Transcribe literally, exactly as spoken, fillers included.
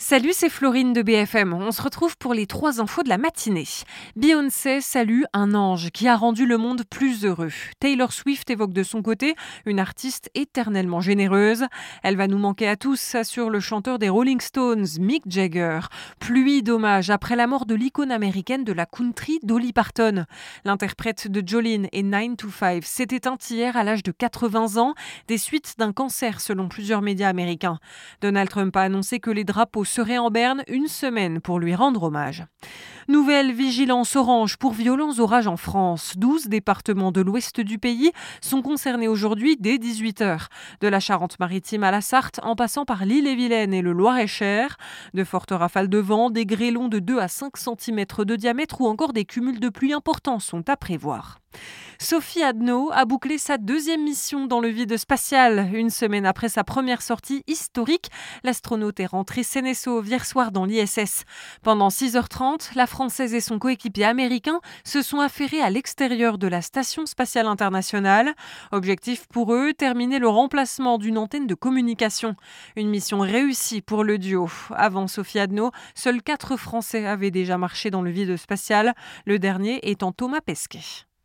Salut, c'est Florine de B F M. On se retrouve pour les trois infos de la matinée. Beyoncé salue un ange qui a rendu le monde plus heureux. Taylor Swift évoque de son côté une artiste éternellement généreuse. Elle va nous manquer à tous, assure le chanteur des Rolling Stones, Mick Jagger. Pluie d'hommages après la mort de l'icône américaine de la country, Dolly Parton. L'interprète de Jolene et nine to five s'est éteinte hier à l'âge de quatre-vingts ans, des suites d'un cancer selon plusieurs médias américains. Donald Trump a annoncé que les drapeaux serait en berne une semaine pour lui rendre hommage. Nouvelle vigilance orange pour violents orages en France. douze départements de l'ouest du pays sont concernés aujourd'hui dès dix-huit heures. De la Charente-Maritime à la Sarthe, en passant par l'Ille-et-Vilaine et le Loir-et-Cher. De fortes rafales de vent, des grêlons de deux à cinq centimètres de diamètre ou encore des cumuls de pluie importants sont à prévoir. Sophie Adno a bouclé sa deuxième mission dans le vide spatial. Une semaine après sa première sortie historique, l'astronaute est rentrée saine et sauve hier soir dans l'I S S. Pendant six heures trente, la Française et son coéquipier américain se sont affairés à l'extérieur de la Station spatiale internationale. Objectif pour eux, terminer le remplacement d'une antenne de communication. Une mission réussie pour le duo. Avant Sophie Adno, seuls quatre Français avaient déjà marché dans le vide spatial, le dernier étant Thomas Pesquet.